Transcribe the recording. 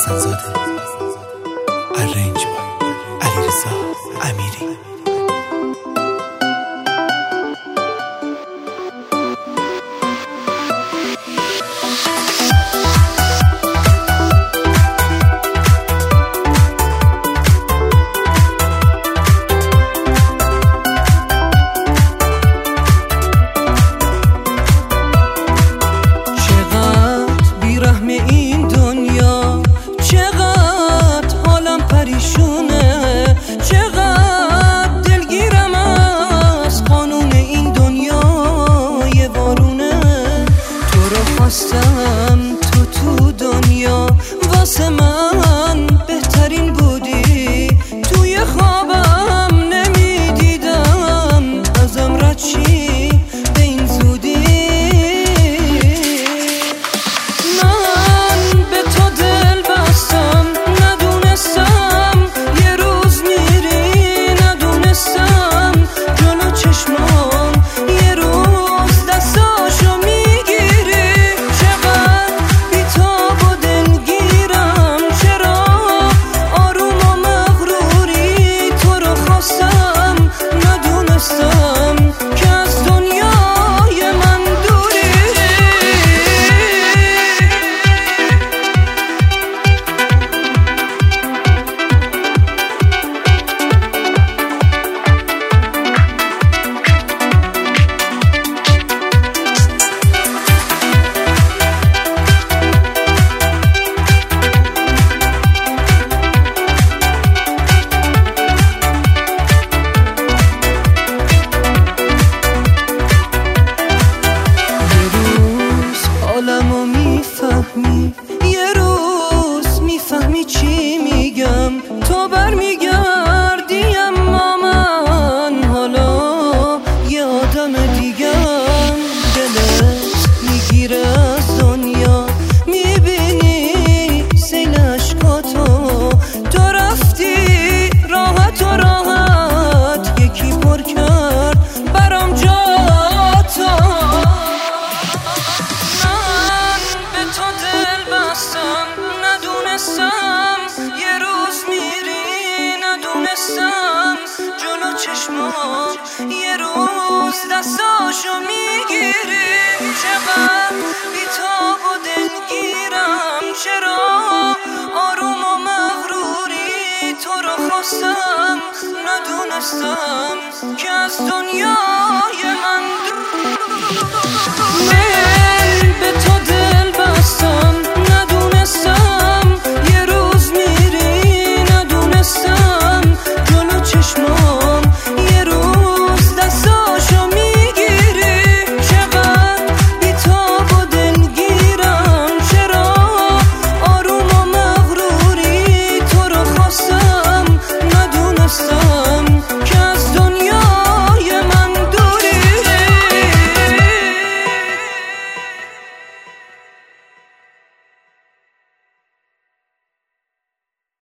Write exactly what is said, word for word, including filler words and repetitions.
حسن‌زاده. ارنج بای علیرضا امیری. این دنیا چقدر حالم پریشونه، چقدر دلگیرم از قانون این دنیا یه وارونه. تو رو خواستم تو تو دنیا واسه من بهترین بودی، توی خوابم نمیدیدم ازم رد چی به این زودی. یه روز میفهمی چی میگم، تو برمیگردی اما من حالا یه آدم دیگم. دلت میگیره از دنیا، میبینی سیل عشقاتو، تو رفتی راحت و راحت یکی پر کرد برام جاتو. ندونستم یه روز میری، ندونستم جلو چشمام یه روز دستاشو میگیری. چقدر بیتاب و دلگیرم، چرا آروم و مغروری. تو رو خواستم ندونستم که از دنیای من دور.